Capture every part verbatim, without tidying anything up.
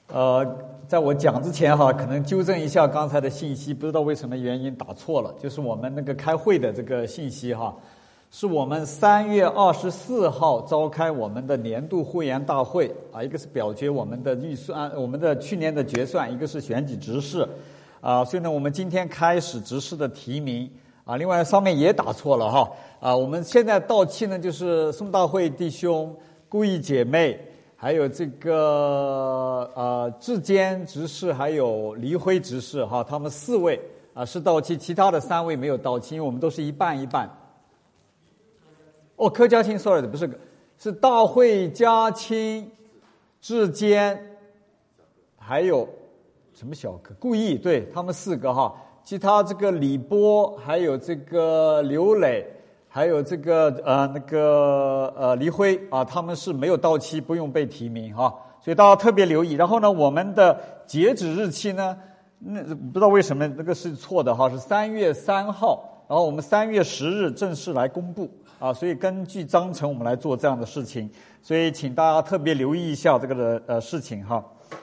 呃，在我讲之前哈，可能纠正一下刚才的信息，不知道为什么原因打错了，就是我们那个开会的这个信息哈，是我们三月二十四号召开我们的年度会员大会啊，一个是表决我们的预算，我们的去年的决算，一个是选举执事啊，所以呢，我们今天开始执事的提名啊，另外上面也打错了哈啊，我们现在到期呢，就是宋大会弟兄、顾义姐妹。还有这个呃志坚执事，还有黎辉执事哈，他们四位啊、呃、是到期，其他的三位没有到期，因为我们都是一半一半。哦，柯家清 ，sorry， 不是，是大会家清、志坚，还有什么小柯？顾义，对他们四个哈，其他这个李波，还有这个刘磊。还有这个呃那个呃黎辉啊，他们是没有到期，不用被提名哈，所以大家特别留意。然后呢，我们的截止日期呢，那不知道为什么那个是错的哈，是三月三号，然后我们三月十日正式来公布啊，所以根据章程我们来做这样的事情，所以请大家特别留意一下这个的呃事情哈。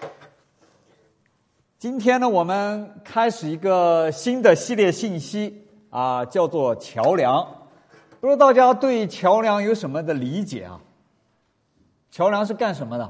今天呢，我们开始一个新的系列信息啊，叫做桥梁。不知道大家对桥梁有什么的理解啊？桥梁是干什么的？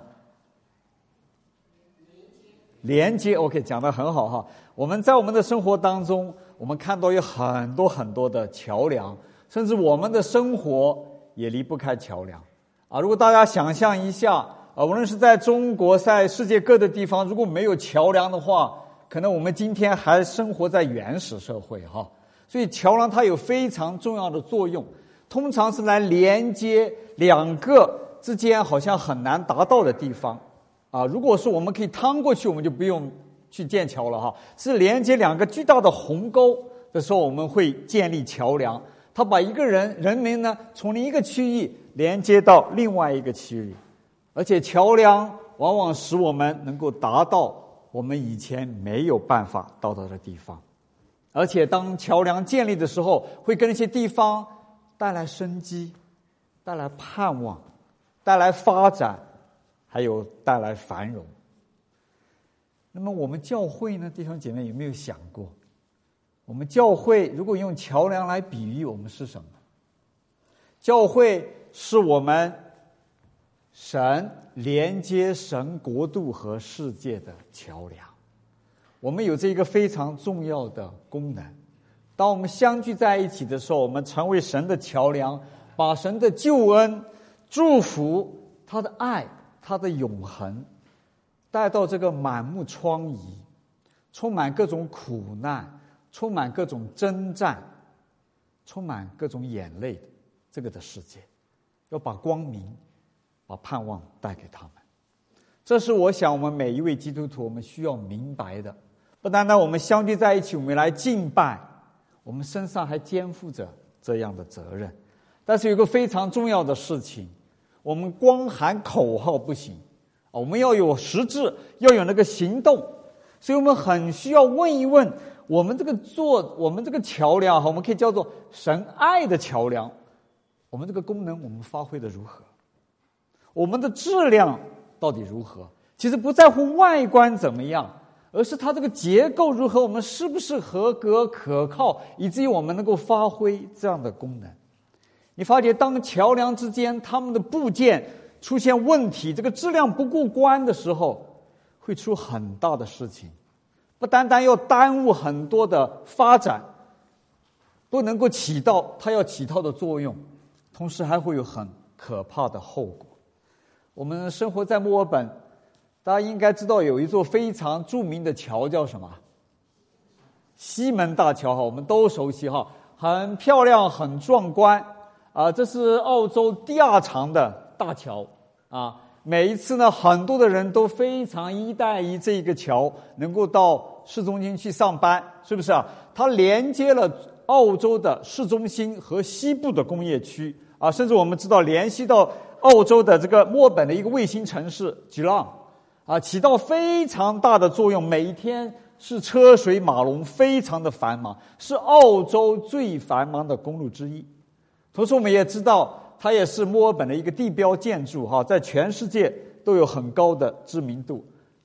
连接。OK， 讲得很好哈。我们在我们的生活当中，我们看到有很多很多的桥梁，甚至我们的生活也离不开桥梁啊。如果大家想象一下啊，无论是在中国，在世界各的地方，如果没有桥梁的话，可能我们今天还生活在原始社会哈。所以桥梁它有非常重要的作用。通常是来连接两个之间好像很难达到的地方啊。如果说我们可以趟过去，我们就不用去建桥了哈。是连接两个巨大的鸿沟的时候，我们会建立桥梁。它把一个人人民呢从另一个区域连接到另外一个区域，而且桥梁往往使我们能够达到我们以前没有办法到达的地方。而且当桥梁建立的时候，会跟那些地方带来生机，带来盼望，带来发展，还有带来繁荣。那么我们教会呢，弟兄姐妹有没有想过，我们教会如果用桥梁来比喻，我们是什么？教会是我们神连接神国度和世界的桥梁。我们有这个非常重要的功能。当我们相聚在一起的时候，我们成为神的桥梁，把神的救恩、祝福、他的爱、他的永恒带到这个满目疮痍、充满各种苦难、充满各种征战、充满各种眼泪的这个的世界，要把光明、把盼望带给他们。这是我想我们每一位基督徒我们需要明白的。不单单我们相聚在一起，我们来敬拜，我们身上还肩负着这样的责任。但是有一个非常重要的事情，我们光喊口号不行，我们要有实质，要有那个行动。所以我们很需要问一问，我们这个做我们这个桥梁，我们可以叫做神爱的桥梁，我们这个功能我们发挥的如何？我们的质量到底如何？其实不在乎外观怎么样，而是它这个结构如何，我们是不是合格可靠，以至于我们能够发挥这样的功能。你发觉当桥梁之间他们的部件出现问题，这个质量不过关的时候，会出很大的事情，不单单要耽误很多的发展，不能够起到它要起到的作用，同时还会有很可怕的后果。我们生活在墨尔本，大家应该知道有一座非常著名的桥叫什么？西门大桥哈，我们都熟悉哈，很漂亮，很壮观啊！这是澳洲第二长的大桥啊！每一次呢，很多的人都非常依赖于这个桥，能够到市中心去上班，是不是啊？它连接了澳洲的市中心和西部的工业区啊，甚至我们知道联系到澳洲的这个墨尔本的一个卫星城市吉朗。啊，起到非常大的作用，每一天是车水马龙，非常的繁忙，是澳洲最繁忙的公路之一。同时我们也知道，它也是墨尔本的一个地标建筑哈，在全世界都有很高的知名度。这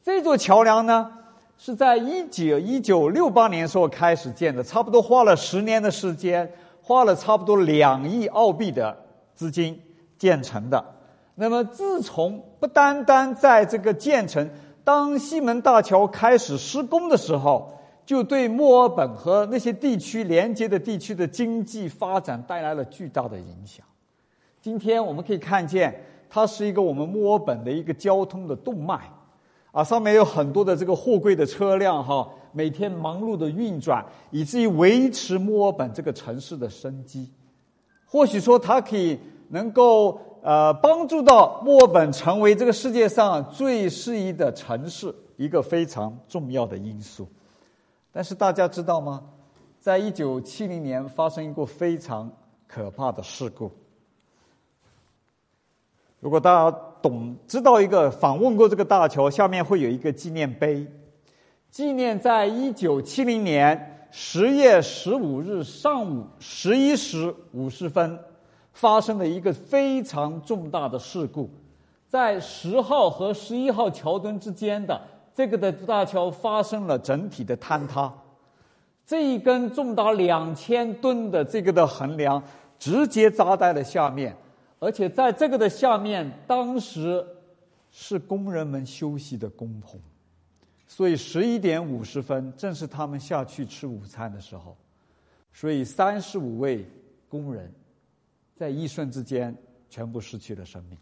这座桥梁呢，是在一九一九六八年时候开始建的，差不多花了十年的时间，花了差不多两亿澳币的资金建成的。那么自从不单单在这个建成，当西门大桥开始施工的时候，就对墨尔本和那些地区连接的地区的经济发展带来了巨大的影响。今天我们可以看见，它是一个我们墨尔本的一个交通的动脉啊，上面有很多的这个货柜的车辆哈，每天忙碌的运转，以至于维持墨尔本这个城市的生机。或许说它可以能够呃帮助到墨尔本成为这个世界上最适宜的城市，一个非常重要的因素。但是大家知道吗？在一九七零年发生过非常可怕的事故。如果大家懂知道一个访问过这个大桥，下面会有一个纪念碑，纪念在一九七零年十月十五日上午十一时五十分发生的一个非常重大的事故，在十号和十一号桥墩之间的这个的大桥发生了整体的坍塌，这一根重达两千吨的这个的横梁直接砸在了下面，而且在这个的下面，当时是工人们休息的工棚，所以十一点五十分正是他们下去吃午餐的时候，所以三十五位工人在一瞬之间全部失去了生命。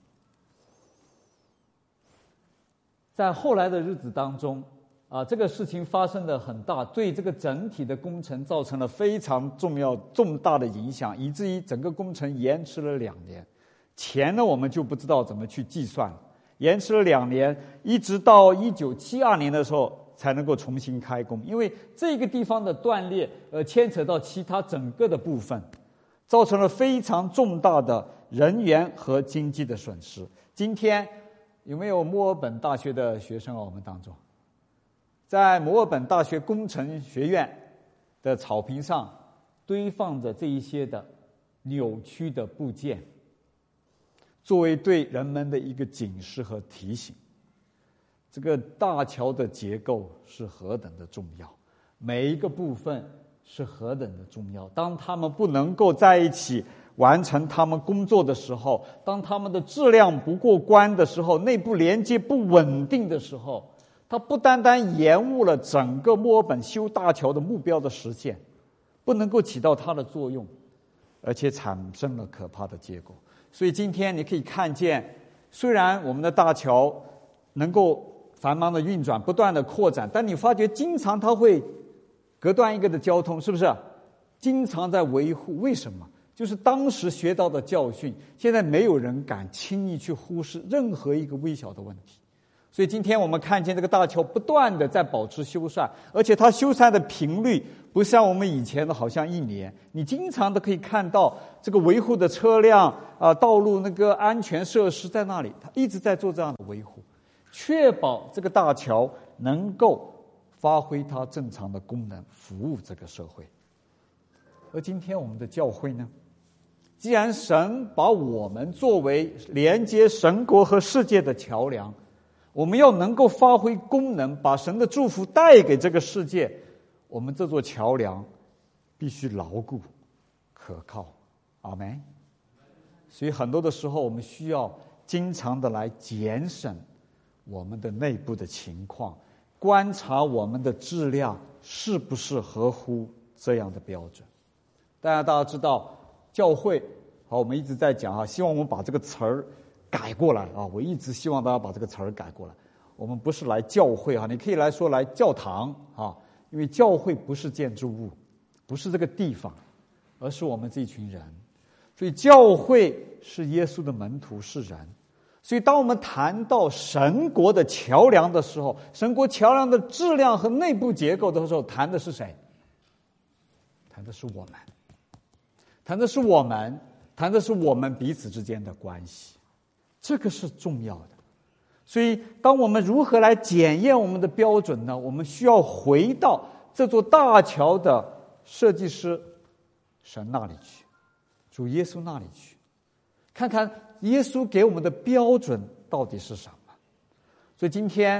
在后来的日子当中啊，这个事情发生的很大，对这个整体的工程造成了非常重要重大的影响，以至于整个工程延迟了两年。钱呢，我们就不知道怎么去计算，延迟了两年，一直到一九七二年的时候才能够重新开工。因为这个地方的断裂，呃，牵扯到其他整个的部分，造成了非常重大的人员和经济的损失。今天有没有墨尔本大学的学生啊？我们当中，在墨尔本大学工程学院的草坪上堆放着这一些的扭曲的部件，作为对人们的一个警示和提醒。这个大桥的结构是何等的重要，每一个部分是何等的重要。当他们不能够在一起完成他们工作的时候，当他们的质量不过关的时候，内部连接不稳定的时候，它不单单延误了整个墨尔本修大桥的目标的实现，不能够起到它的作用，而且产生了可怕的结果。所以今天你可以看见，虽然我们的大桥能够繁忙的运转，不断的扩展，但你发觉经常它会隔断一个的交通，是不是？经常在维护。为什么？就是当时学到的教训，现在没有人敢轻易去忽视任何一个微小的问题。所以今天我们看见这个大桥不断的在保持修缮，而且它修缮的频率不像我们以前的好像一年，你经常都可以看到这个维护的车辆啊，道路那个安全设施在那里，它一直在做这样的维护，确保这个大桥能够发挥它正常的功能，服务这个社会。而今天我们的教会呢，既然神把我们作为连接神国和世界的桥梁，我们要能够发挥功能，把神的祝福带给这个世界，我们这座桥梁必须牢固可靠。阿们。所以很多的时候我们需要经常的来检审我们的内部的情况，观察我们的质量是不是合乎这样的标准。当然大家知道教会，好，我们一直在讲啊，希望我们把这个词儿改过来啊！我一直希望大家把这个词儿改过来。我们不是来教会啊，你可以来说来教堂啊，因为教会不是建筑物，不是这个地方，而是我们这一群人。所以教会是耶稣的门徒，是人。所以当我们谈到神国的桥梁的时候，神国桥梁的质量和内部结构的时候，谈的是谁？谈的是我们，谈的是我们，谈的是我们彼此之间的关系。这个是重要的。所以当我们如何来检验我们的标准呢？我们需要回到这座大桥的设计师神那里去，主耶稣那里去，看看耶稣给我们的标准到底是什么。所以今天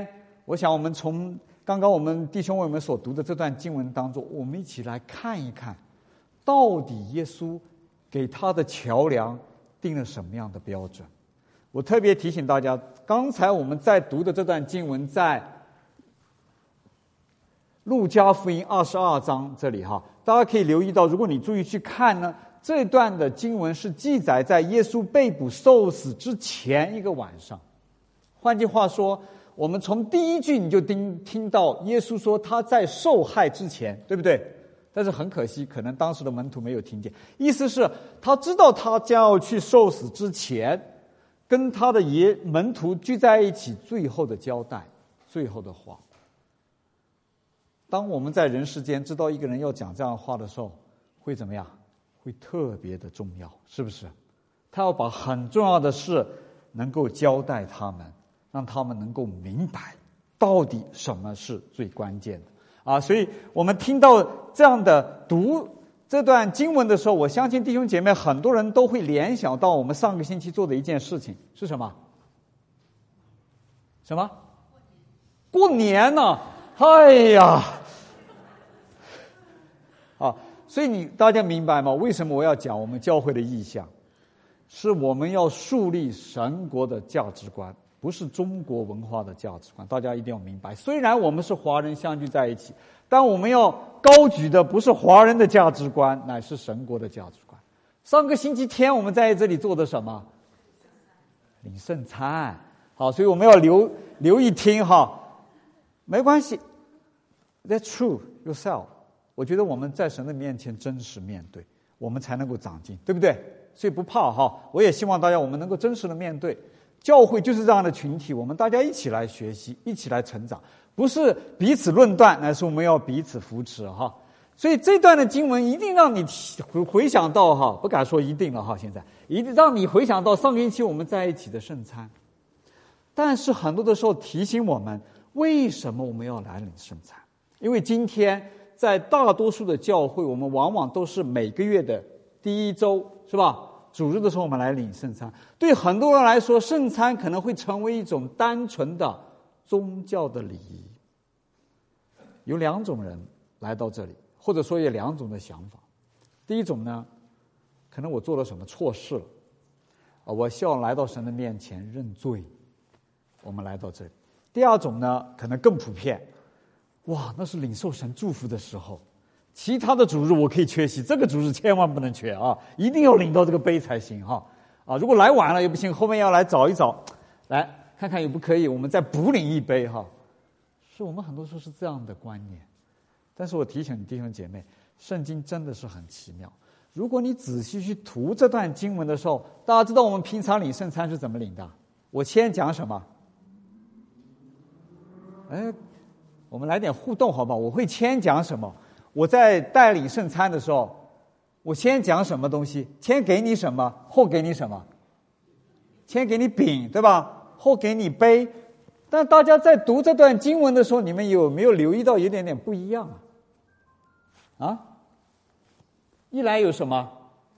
我想我们从刚刚我们弟兄为我们所读的这段经文当中，我们一起来看一看，到底耶稣给他的桥梁定了什么样的标准。我特别提醒大家，刚才我们在读的这段经文在路加福音二十二章这里哈，大家可以留意到，如果你注意去看呢，这段的经文是记载在耶稣被捕受死之前一个晚上。换句话说，我们从第一句你就听听到耶稣说他在受害之前，对不对？但是很可惜，可能当时的门徒没有听见。意思是他知道他将要去受死之前，跟他的爷门徒聚在一起，最后的交代，最后的话。当我们在人世间知道一个人要讲这样的话的时候，会怎么样？会特别的重要，是不是？他要把很重要的事能够交代他们，让他们能够明白到底什么是最关键的啊！所以我们听到这样的读这段经文的时候，我相信弟兄姐妹很多人都会联想到我们上个星期做的一件事情是什么？什么？过年呢、啊？哎呀！啊，所以你大家明白吗？为什么我要讲我们教会的意向？是我们要树立神国的价值观，不是中国文化的价值观。大家一定要明白，虽然我们是华人相聚在一起，但我们要高举的不是华人的价值观，乃是神国的价值观。上个星期天我们在这里做的什么？领圣餐。好，所以我们要留留意听哈，没关系 ，That's true yourself。我觉得我们在神的面前真实面对，我们才能够长进，对不对？所以不怕哈，我也希望大家我们能够真实的面对。教会就是这样的群体，我们大家一起来学习，一起来成长，不是彼此论断，乃是我们要彼此扶持哈。所以这段的经文一定让你回回想到哈，不敢说一定了哈，现在一定让你回想到上个星期我们在一起的圣餐。但是很多的时候提醒我们，为什么我们要来领圣餐？因为今天在大多数的教会，我们往往都是每个月的第一周，是吧？主日的时候我们来领圣餐。对很多人来说，圣餐可能会成为一种单纯的宗教的礼仪。有两种人来到这里，或者说有两种的想法。第一种呢，可能我做了什么错事了，啊，我希望来到神的面前认罪，我们来到这里。第二种呢，可能更普遍，哇，那是领受神祝福的时候，其他的主日我可以缺席，这个主日千万不能缺啊，一定要领到这个杯才行哈。啊，如果来晚了也不行，后面要来找一找，来看看也不可以，我们再补领一杯哈。是我们很多时候是这样的观念，但是我提醒你弟兄姐妹，圣经真的是很奇妙。如果你仔细去读这段经文的时候，大家知道我们平常领圣餐是怎么领的？我先讲什么？哎，我们来点互动好不好？我会先讲什么？我在带领圣餐的时候，我先讲什么东西？先给你什么？后给你什么？先给你饼，对吧？后给你杯。但大家在读这段经文的时候，你们有没有留意到有点点不一样啊？啊？一来有什么？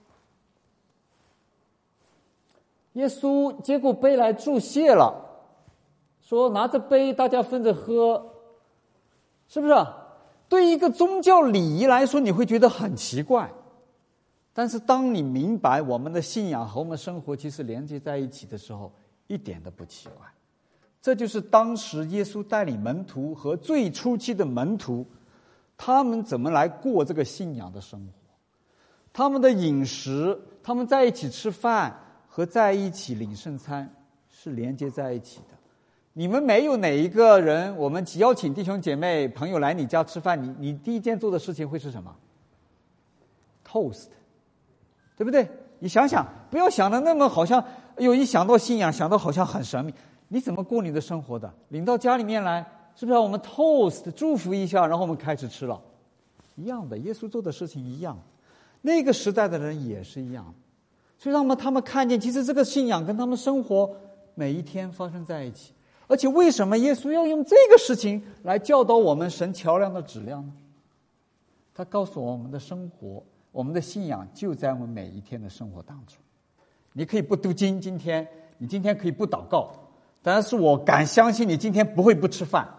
耶稣接过杯来祝谢了，说拿着杯大家分着喝，是不是？对一个宗教礼仪来说，你会觉得很奇怪。但是当你明白我们的信仰和我们生活其实连接在一起的时候，一点都不奇怪。这就是当时耶稣带领门徒和最初期的门徒，他们怎么来过这个信仰的生活。他们的饮食，他们在一起吃饭和在一起领圣餐是连接在一起的。你们没有哪一个人，我们邀请弟兄姐妹朋友来你家吃饭，你你第一件做的事情会是什么？ Toast， 对不对？你想想，不要想的那么好像，哎呦，一想到信仰，想到好像很神秘。你怎么过你的生活的？领到家里面来，是不是我们 toast 祝福一下，然后我们开始吃了？一样的，耶稣做的事情一样，那个时代的人也是一样，所以让他们看见，其实这个信仰跟他们生活每一天发生在一起。而且为什么耶稣要用这个事情来教导我们神桥梁的质量呢？他告诉我们的生活，我们的信仰就在我们每一天的生活当中。你可以不读经，今天你今天可以不祷告，但是我敢相信你今天不会不吃饭，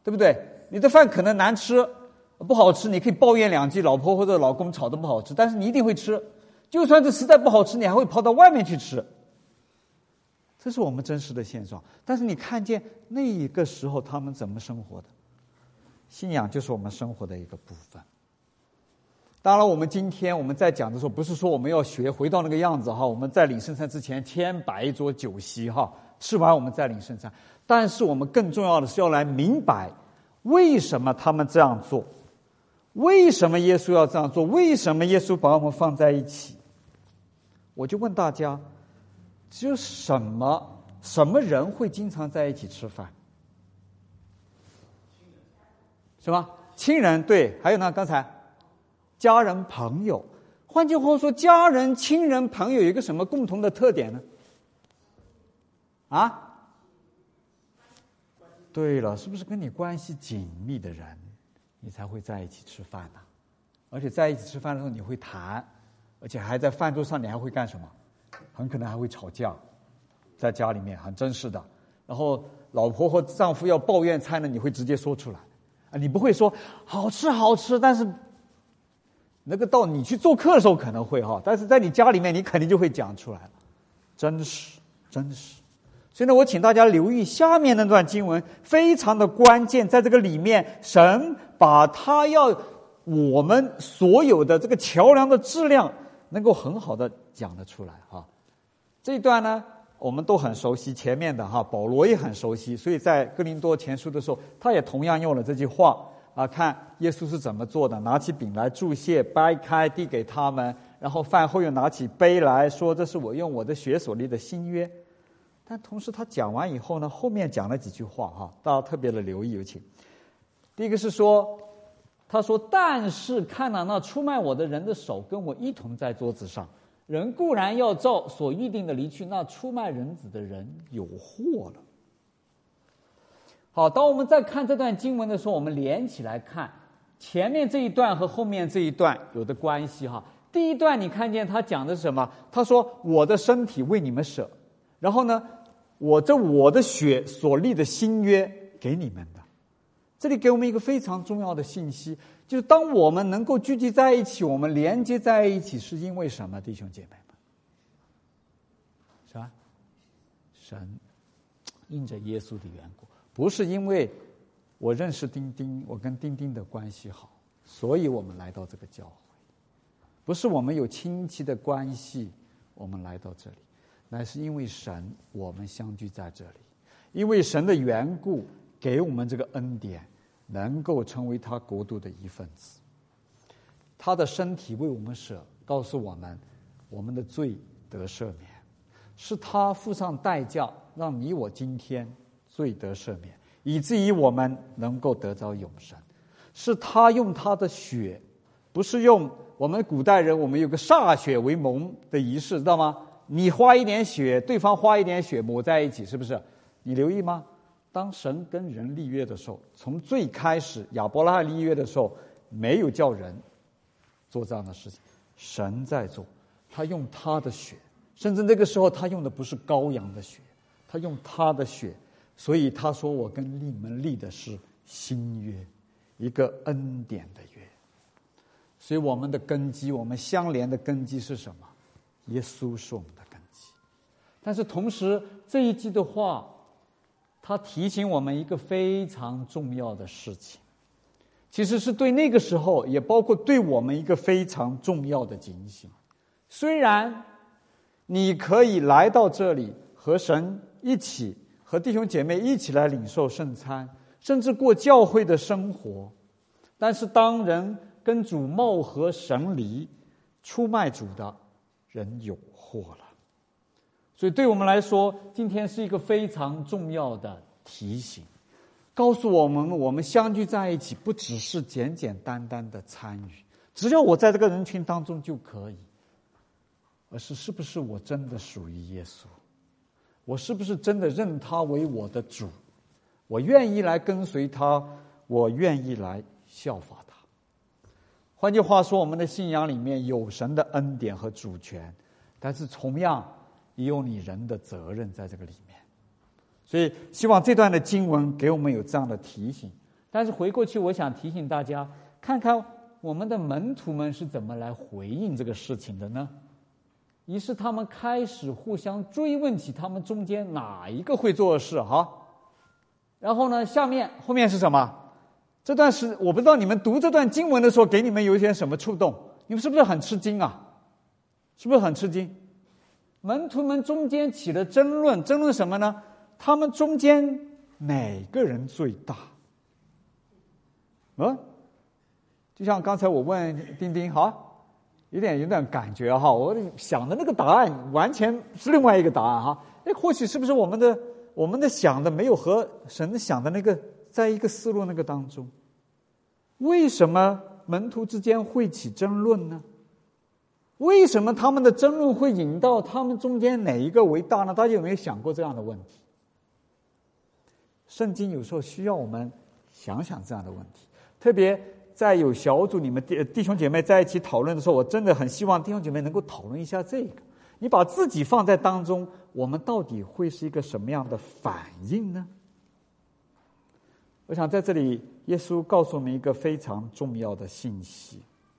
对不对？你的饭可能难吃，不好吃，你可以抱怨两句，老婆或者老公炒的不好吃，但是你一定会吃。就算是实在不好吃，你还会跑到外面去吃。这是我们真实的现状。但是你看见那个时候他们怎么生活的？信仰就是我们生活的一个部分。当然我们今天我们在讲的时候，不是说我们要学回到那个样子哈，我们在领圣餐之前先摆一桌酒席哈，吃完我们再领圣餐。但是我们更重要的是要来明白为什么他们这样做，为什么耶稣要这样做，为什么耶稣把我们放在一起。我就问大家，只有什么什么人会经常在一起吃饭？是吧？亲人，对，还有呢？刚才家人、朋友。换句话说，家人、亲人、朋友有一个什么共同的特点呢？啊？对了，是不是跟你关系紧密的人，你才会在一起吃饭呢？而且在一起吃饭的时候，你会谈，而且还在饭桌上，你还会干什么？很可能还会吵架，在家里面很真实的。然后老婆或丈夫要抱怨菜呢，你会直接说出来啊，你不会说好吃好吃，但是那个到你去做客的时候可能会哈，但是在你家里面，你肯定就会讲出来了，真实真实。所以呢，我请大家留意下面那段经文，非常的关键。在这个里面，神把他要我们所有的这个桥梁的质量能够很好的讲得出来哈。这一段呢，我们都很熟悉，前面的哈，保罗也很熟悉，所以在哥林多前书的时候，他也同样用了这句话啊。看耶稣是怎么做的，拿起饼来祝谢，掰开递给他们，然后饭后又拿起杯来说：“这是我用我的血所立的新约。”但同时他讲完以后呢，后面讲了几句话哈，大家特别的留意有请。第一个是说，他说：“但是看了那出卖我的人的手跟我一同在桌子上，人固然要照所预定的离去，那出卖人子的人有祸了。”好，当我们在看这段经文的时候，我们连起来看前面这一段和后面这一段有的关系哈。第一段你看见他讲的是什么？他说：“我的身体为你们舍。”然后呢，我这我的血所立的新约给你们的。这里给我们一个非常重要的信息，就是当我们能够聚集在一起，我们连接在一起，是因为什么？弟兄姐妹们，是吧？神因着耶稣的缘故，不是因为我认识丁丁，我跟丁丁的关系好，所以我们来到这个教会，不是我们有亲戚的关系，我们来到这里。乃是因为神，我们相聚在这里，因为神的缘故，给我们这个恩典，能够成为他国度的一份子。他的身体为我们舍，告诉我们，我们的罪得赦免，是他付上代价，让你我今天罪得赦免，以至于我们能够得着永生。是他用他的血，不是用我们古代人，我们有个歃血为盟的仪式，知道吗？你花一点血，对方花一点血，抹在一起，是不是？你留意吗？当神跟人立约的时候，从最开始亚伯拉罕立约的时候，没有叫人做这样的事情，神在做，他用他的血，甚至那个时候他用的不是羔羊的血，他用他的血，所以他说：“我跟你们立的是新约，一个恩典的约。”所以我们的根基，我们相连的根基是什么？耶稣是我们的根基。但是同时这一句的话，他提醒我们一个非常重要的事情，其实是对那个时候，也包括对我们一个非常重要的警醒。虽然你可以来到这里和神一起，和弟兄姐妹一起来领受圣餐，甚至过教会的生活，但是当人跟主貌合神离，出卖主的人有祸了。所以对我们来说，今天是一个非常重要的提醒，告诉我们，我们相聚在一起，不只是简简单单的参与，只要我在这个人群当中就可以，而是是不是我真的属于耶稣，我是不是真的认他为我的主，我愿意来跟随他，我愿意来效法他。换句话说，我们的信仰里面有神的恩典和主权，但是同样也有你人的责任在这个里面。所以希望这段的经文给我们有这样的提醒， 但是回过去，我想提醒大家，看看我们的门徒们是怎么来回应这个事情的呢？于是他们开始互相追问起他们中间哪一个会做的事哈。然后呢，下面后面是什么？这段是我不知道你们读这段经文的时候，给你们有一些什么触动？你们是不是很吃惊啊？是不是很吃惊？门徒们中间起了争论，争论什么呢？他们中间哪个人最大？嗯，就像刚才我问丁丁哈，有点有点感觉哈，我想的那个答案完全是另外一个答案哈。哎，或许是不是我们的我们的想的没有和神想的那个在一个思路那个当中？为什么门徒之间会起争论呢？为什么他们的争论会引到他们中间哪一个为大呢？大家有没有想过这样的问题？圣经有时候需要我们想想这样的问题，特别在有小组你们弟兄姐妹在一起讨论的时候，我真的很希望弟兄姐妹能够讨论一下这个。你把自己放在当中，我们到底会是一个什么样的反应呢？我想在这里，耶稣告诉我们一个非常重要的信息。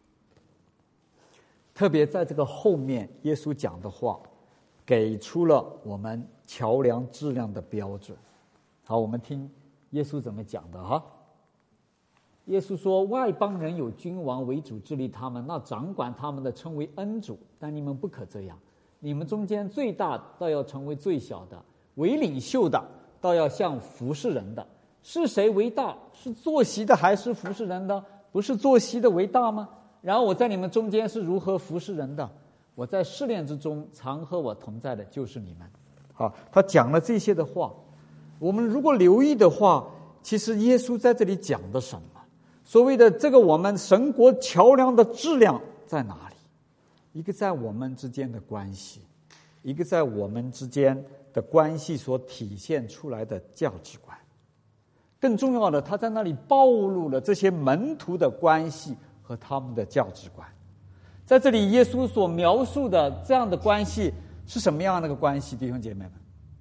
特别在这个后面，耶稣讲的话，给出了我们桥梁质量的标准。好，我们听耶稣怎么讲的哈。耶稣说：“外邦人有君王为主治理他们，那掌管他们的称为恩主。但你们不可这样，你们中间最大倒要成为最小的，为领袖的倒要像服侍人的。是谁为大？是坐席的还是服侍人的？不是坐席的为大吗？然后我在你们中间是如何服侍人的？我在试炼之中常和我同在的就是你们。”好，他讲了这些的话，我们如果留意的话，其实耶稣在这里讲的什么？所谓的这个我们神国桥梁的质量在哪里？一个在我们之间的关系，一个在我们之间的关系所体现出来的价值观。更重要的，他在那里暴露了这些门徒的关系和他们的价值观。在这里耶稣所描述的这样的关系是什么样的一个关系？弟兄姐妹们，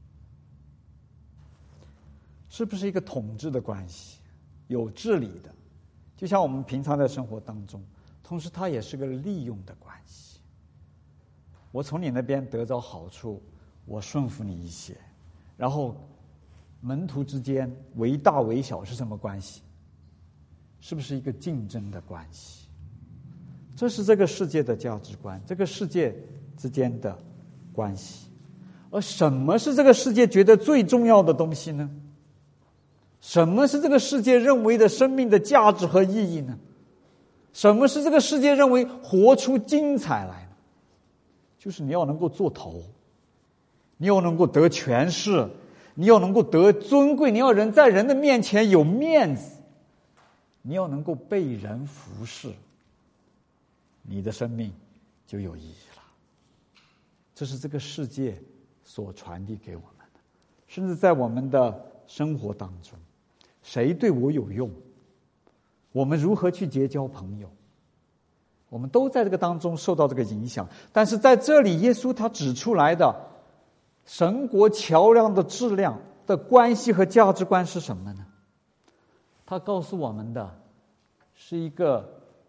是不是一个统治的关系，有治理的，就像我们平常在生活当中，同时它也是个利用的关系。我从你那边得着好处，我顺服你一些，然后门徒之间为大为小是什么关系？是不是一个竞争的关系？这是这个世界的价值观，这个世界之间的关系。而什么是这个世界觉得最重要的东西呢？什么是这个世界认为的生命的价值和意义呢？什么是这个世界认为活出精彩来呢？就是你要能够做头，你要能够得权势，你要能够得尊贵，你要人在人的面前有面子，你要能够被人服侍，你的生命就有意义了。这是这个世界所传递给我们的。甚至在我们的生活当中，谁对我有用，我们如何去结交朋友，我们都在这个当中受到这个影响。但是在这里耶稣他指出来的神国桥梁的质量的关系和价值观是什么呢？他告诉我们的是一个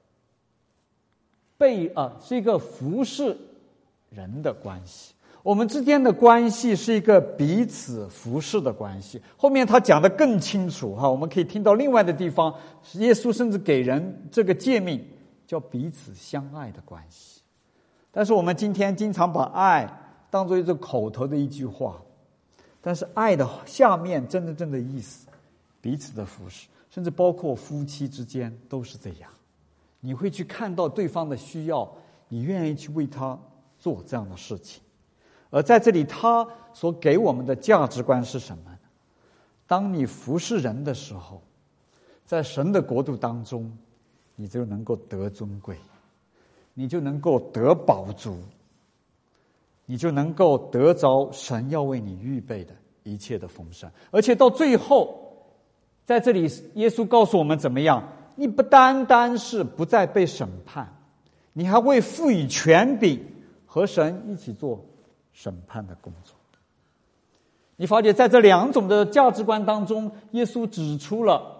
被啊是一个服侍人的关系。我们之间的关系是一个彼此服侍的关系。后面他讲得更清楚哈，我们可以听到另外的地方，耶稣甚至给人这个诫命，叫彼此相爱的关系。但是我们今天经常把爱当作一个口头的一句话，但是爱的下面真正正的意思，彼此的服侍，甚至包括夫妻之间都是这样。你会去看到对方的需要，你愿意去为他做这样的事情。而在这里他所给我们的价值观是什么呢？当你服侍人的时候，在神的国度当中，你就能够得尊贵，你就能够得饱足，你就能够得着神要为你预备的一切的丰盛。而且到最后，在这里耶稣告诉我们怎么样，你不单单是不再被审判，你还会赋予权柄和神一起做审判的工作。你发觉在这两种的价值观当中，耶稣指出了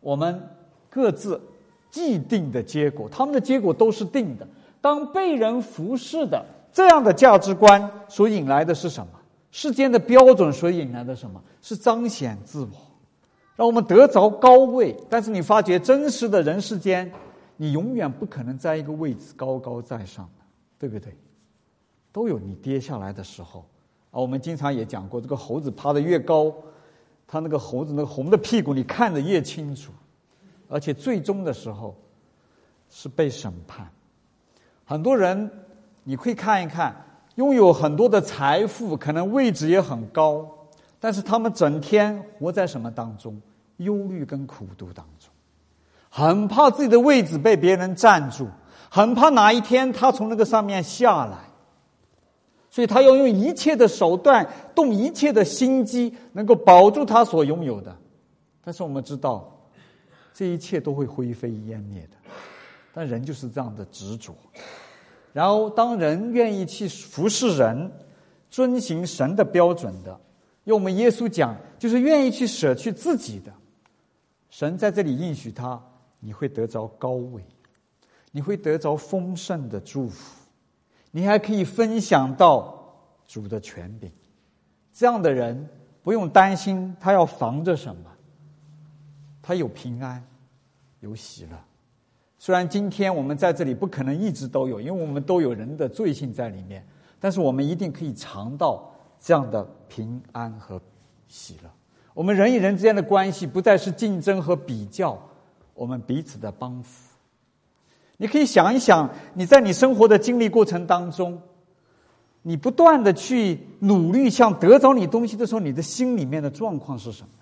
我们各自既定的结果，他们的结果都是定的。当被人服侍的这样的价值观所引来的是什么？世间的标准所引来的什么？是彰显自我，让我们得着高位。但是你发觉真实的人世间，你永远不可能在一个位置高高在上的，对不对？都有你跌下来的时候啊。我们经常也讲过，这个猴子爬得越高，他那个猴子那个红的屁股你看得越清楚，而且最终的时候是被审判。很多人你会看一看，拥有很多的财富，可能位置也很高，但是他们整天活在什么当中？忧虑跟苦毒当中，很怕自己的位置被别人占住，很怕哪一天他从那个上面下来，所以他要用一切的手段，动一切的心机，能够保住他所拥有的。但是我们知道，这一切都会灰飞烟灭的。但人就是这样的执着。然后当人愿意去服侍人，遵行神的标准的，用我们耶稣讲，就是愿意去舍去自己的，神在这里应许他，你会得着高位，你会得着丰盛的祝福，你还可以分享到主的权柄。这样的人不用担心他要防着什么，他有平安，有喜乐。虽然今天我们在这里不可能一直都有，因为我们都有人的罪性在里面，但是我们一定可以尝到这样的平安和喜乐。我们人与人之间的关系不再是竞争和比较，我们彼此的帮扶。你可以想一想，你在你生活的经历过程当中，你不断的去努力想得着你东西的时候，你的心里面的状况是什么？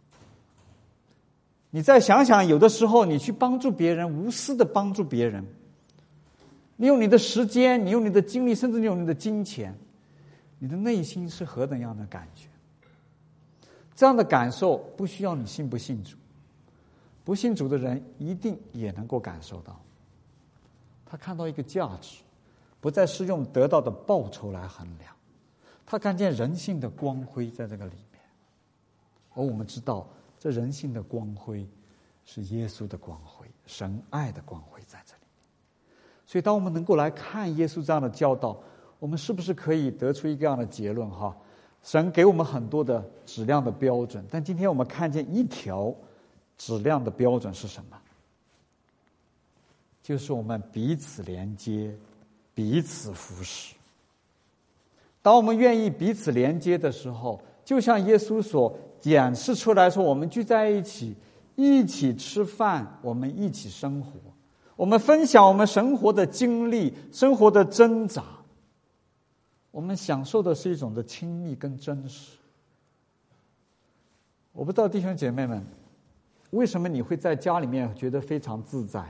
你再想想，有的时候你去帮助别人，无私的帮助别人，你用你的时间，你用你的精力，甚至你用你的金钱，你的内心是何等样的感觉？这样的感受不需要你信不信主，不信主的人一定也能够感受到。他看到一个价值，不再是用得到的报酬来衡量，他看见人性的光辉在这个里面。而我们知道，这人性的光辉是耶稣的光辉，神爱的光辉在这里。所以当我们能够来看耶稣这样的教导，我们是不是可以得出一个样的结论哈？神给我们很多的质量的标准，但今天我们看见一条质量的标准是什么？就是我们彼此连接，彼此服侍。当我们愿意彼此连接的时候，就像耶稣所展示出来说，我们聚在一起，一起吃饭，我们一起生活，我们分享我们生活的经历，生活的挣扎，我们享受的是一种的亲密跟真实。我不知道弟兄姐妹们，为什么你会在家里面觉得非常自在？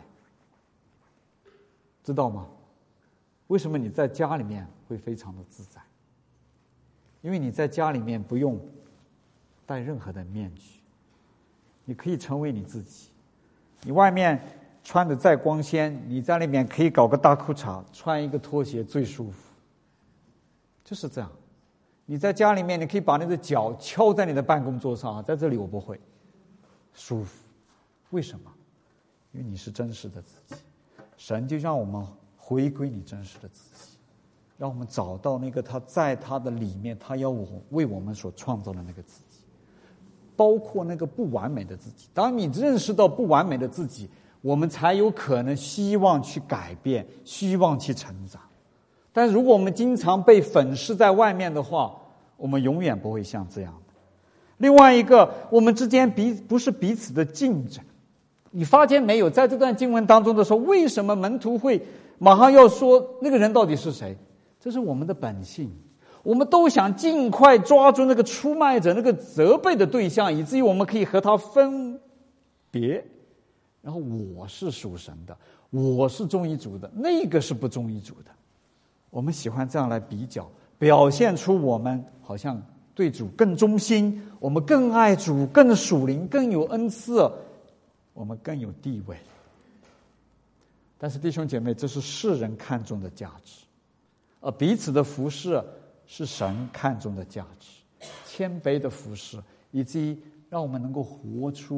知道吗？为什么你在家里面会非常的自在？因为你在家里面不用戴任何的面具，你可以成为你自己。你外面穿的再光鲜，你在里面可以搞个大裤衩，穿一个拖鞋最舒服。就是这样。你在家里面，你可以把你的脚敲在你的办公桌上啊，在这里我不会舒服。为什么？因为你是真实的自己。神就让我们回归你真实的自己，让我们找到那个他在他的里面，他要我为我们所创造的那个自己，包括那个不完美的自己。当你认识到不完美的自己，我们才有可能希望去改变，希望去成长。但如果我们经常被粉饰在外面的话，我们永远不会像这样的。另外一个，我们之间彼不是彼此的竞争。你发现没有，在这段经文当中的时候，为什么门徒会马上要说那个人到底是谁？这是我们的本性，我们都想尽快抓住那个出卖者，那个责备的对象，以至于我们可以和他分别。然后我是属神的，我是忠于主的，那个是不忠于主的。我们喜欢这样来比较，表现出我们好像对主更忠心，我们更爱主，更属灵，更有恩赐，我们更有地位。但是弟兄姐妹，这是世人看重的价值，而彼此的服侍是神看重的价值，谦卑的服侍，以及让我们能够活出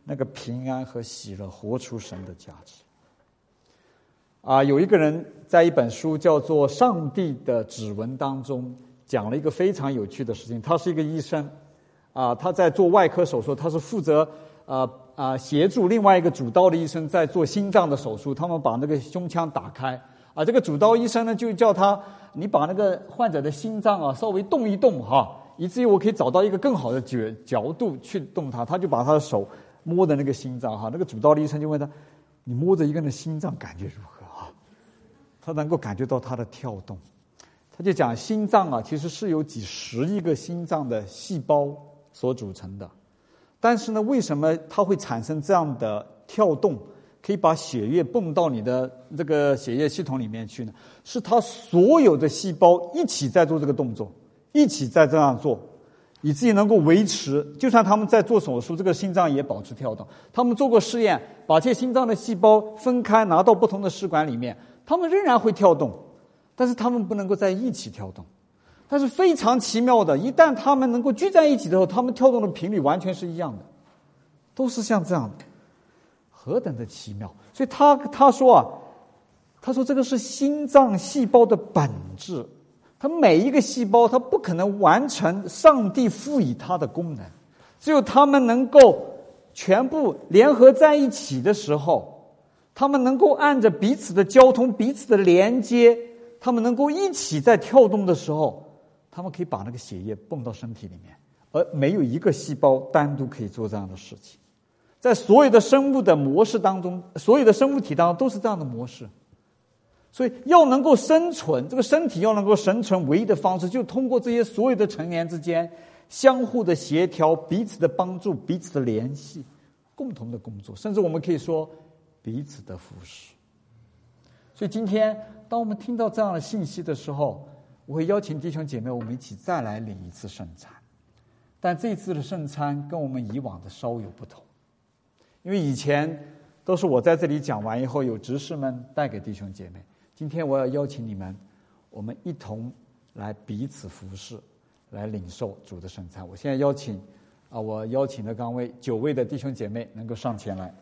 那个平安和喜乐，活出神的价值。啊，有一个人在一本书叫做《上帝的指纹》当中讲了一个非常有趣的事情。他是一个医生，啊，他在做外科手术，他是负责呃啊协助另外一个主刀的医生在做心脏的手术。他们把那个胸腔打开，啊，这个主刀医生呢就叫他，你把那个患者的心脏啊稍微动一动哈，以至于我可以找到一个更好的角角度去动它。他就把他的手摸的那个心脏哈，那个主刀的医生就问他，你摸着一个人的心脏感觉如何？他能够感觉到它的跳动。他就讲心脏啊其实是由几十亿个心脏的细胞所组成的，但是呢为什么它会产生这样的跳动，可以把血液泵到你的这个血液系统里面去呢？是它所有的细胞一起在做这个动作，一起在这样做，以至于能够维持，就算他们在做手术，这个心脏也保持跳动。他们做过试验，把这些心脏的细胞分开拿到不同的试管里面，他们仍然会跳动，但是他们不能够在一起跳动。但是非常奇妙的，一旦他们能够聚在一起的时候，他们跳动的频率完全是一样的，都是像这样的，何等的奇妙。所以他他说啊，他说这个是心脏细胞的本质，它每一个细胞它不可能完成上帝赋予它的功能，只有他们能够全部联合在一起的时候，他们能够按着彼此的交通，彼此的连接，他们能够一起在跳动的时候，他们可以把那个血液泵到身体里面，而没有一个细胞单独可以做这样的事情。在所有的生物的模式当中，所有的生物体当中都是这样的模式。所以要能够生存，这个身体要能够生存，唯一的方式就通过这些所有的成员之间相互的协调，彼此的帮助，彼此的联系，共同的工作，甚至我们可以说彼此的服侍。所以今天当我们听到这样的信息的时候，我会邀请弟兄姐妹我们一起再来领一次圣餐。但这一次的圣餐跟我们以往的稍有不同，因为以前都是我在这里讲完以后，有执事们带给弟兄姐妹。今天我要邀请你们，我们一同来彼此服侍，来领受主的圣餐。我现在邀请啊，我邀请的刚位九位的弟兄姐妹能够上前来。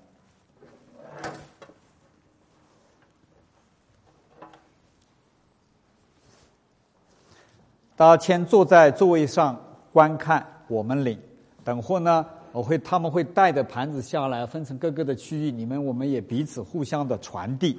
大家先坐在座位上观看我们领，等会呢，我会他们会带着盘子下来，分成各个的区域，你们我们也彼此互相的传递。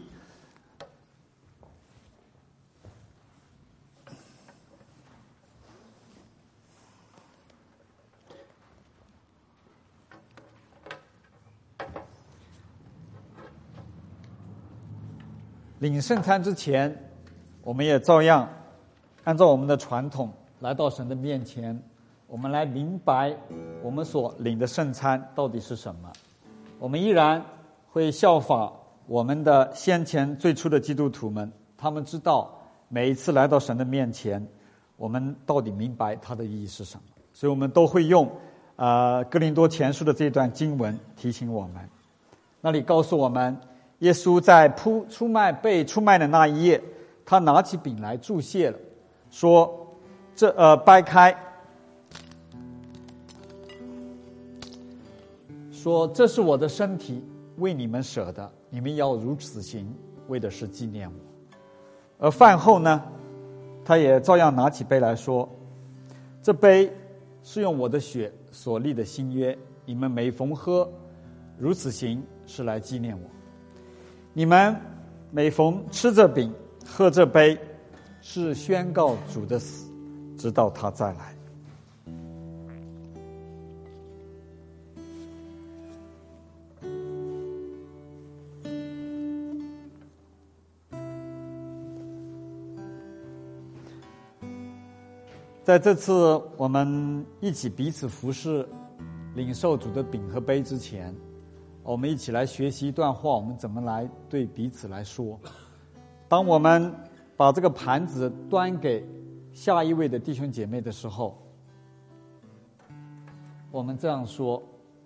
领圣餐之前，我们也照样按照我们的传统来到神的面前，我们来明白我们所领的圣餐到底是什么。我们依然会效法我们的先前最初的基督徒们，他们知道每一次来到神的面前，我们到底明白它的意义是什么，所以我们都会用呃哥林多前书的这段经文提醒我们。那里告诉我们，耶稣在出出卖被出卖的那一夜，他拿起饼来祝谢了，说这呃掰开，说这是我的身体，为你们舍的，你们要如此行，为的是纪念我。而饭后呢，他也照样拿起杯来说，这杯是用我的血所立的新约，你们每逢喝，如此行，是来纪念我。你们每逢吃这饼喝这杯，是宣告主的死，直到他再来。在这次我们一起彼此服侍领受主的饼和杯之前，我们一起来学习一段话，我们怎么来对彼此来说。当我们把这个盘子端给下一位的弟兄姐妹的时候，我们这样说：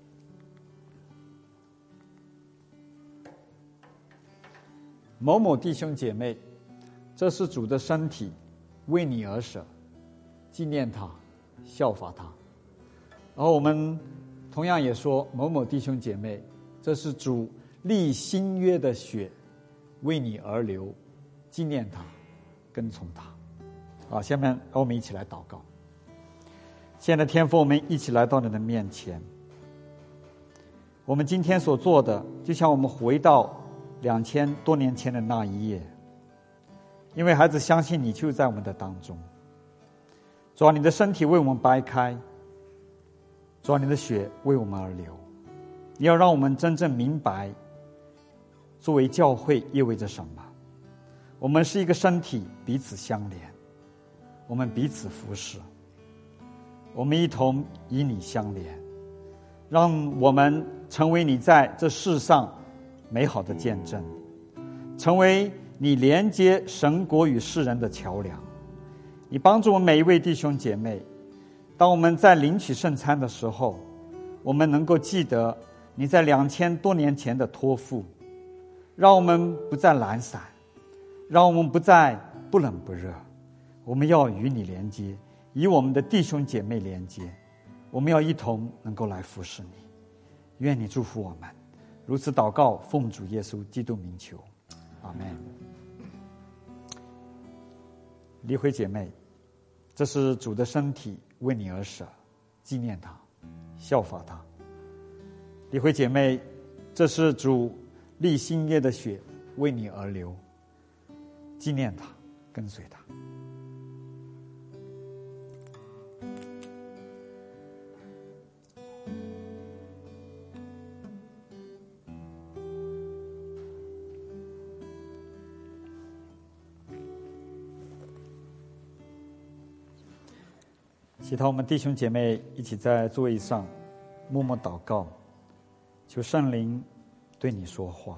某某弟兄姐妹，这是主的身体，为你而舍，纪念他，效法他。然后我们同样也说某某弟兄姐妹，这是主立新约的血，为你而流，纪念他，跟从他。好，下面让我们一起来祷告。亲爱的天父，我们一起来到你的面前。我们今天所做的，就像我们回到两千多年前的那一夜，因为孩子相信你就在我们的当中。主啊，你的身体为我们掰开，主啊，你的血为我们而流。你要让我们真正明白，作为教会意味着什么。我们是一个身体，彼此相连，我们彼此服侍，我们一同以你相连，让我们成为你在这世上美好的见证，成为你连接神国与世人的桥梁。你帮助我们每一位弟兄姐妹，当我们在领取圣餐的时候，我们能够记得你在两千多年前的托付，让我们不再懒散，让我们不再不冷不热。我们要与你连接，与我们的弟兄姐妹连接，我们要一同能够来服侍你。愿你祝福我们。如此祷告，奉主耶稣基督名求，阿们。离会姐妹，这是主的身体，为你而舍，纪念他，效法他。离会姐妹，这是主立新约的血，为你而流，纪念他，跟随他。其他我们弟兄姐妹一起在座位上默默祷告，求圣灵对你说话。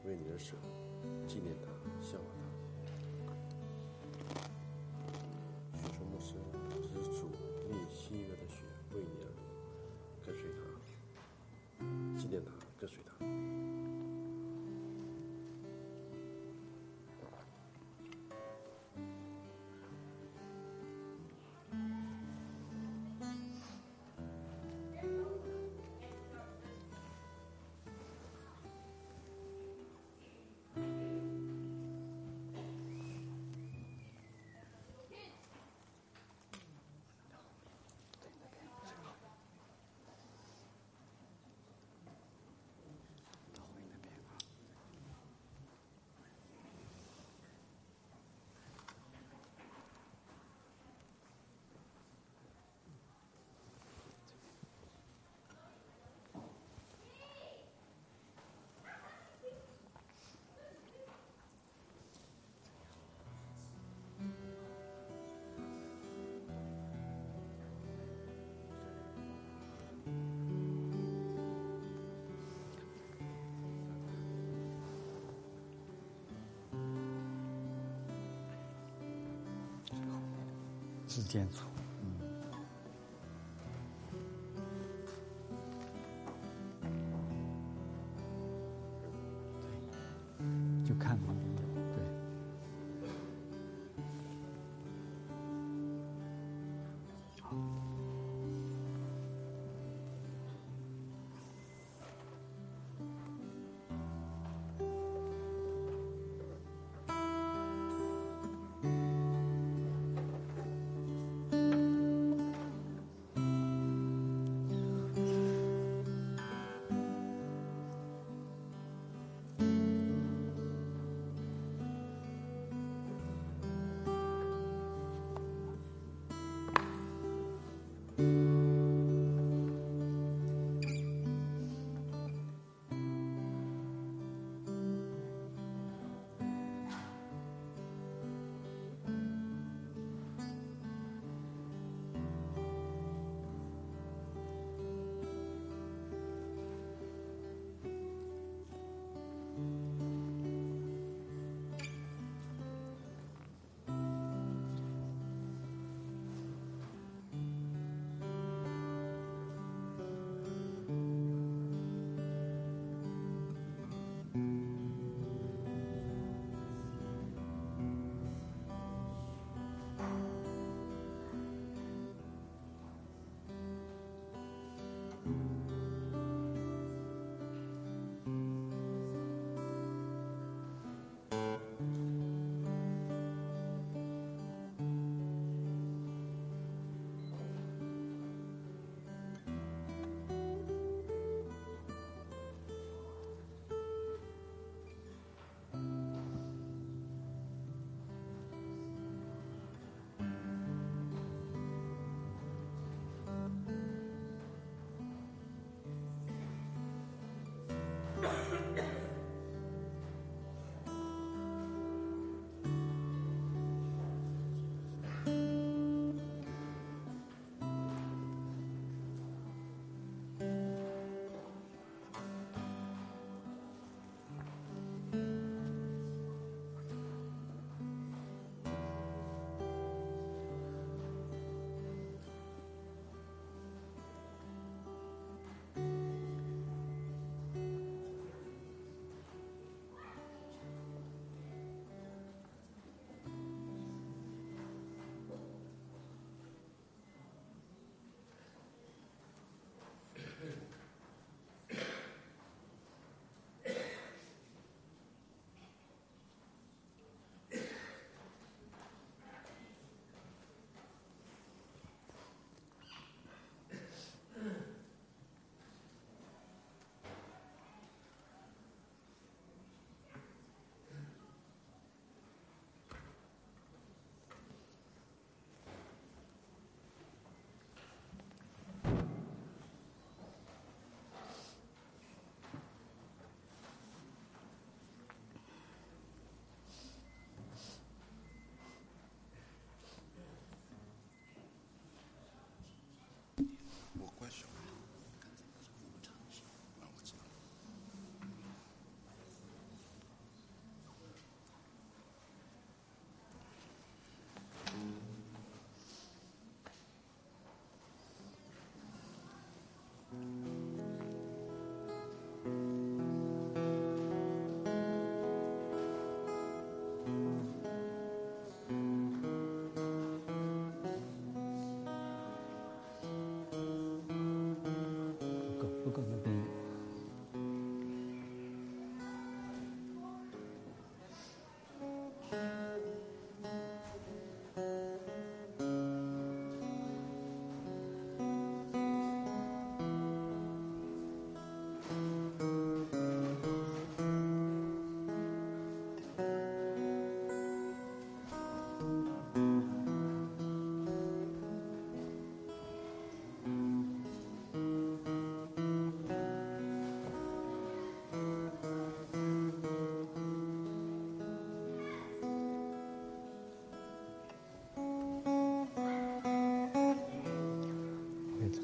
为你而舍，纪念他，效法他。许说牧师，这是主立西约的血为你而流，跟随他，纪念他，跟随他。 是间处，嗯，对，就看嘛，对。好。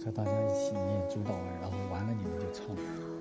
和大家一起念主祷文，然后完了你们就唱。